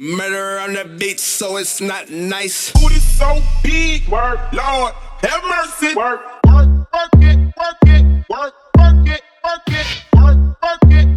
Murder on the beat, so it's not nice. Booty so big, work, Lord, have mercy. Work, work, work it, work it, work, work it, work it, work, work it.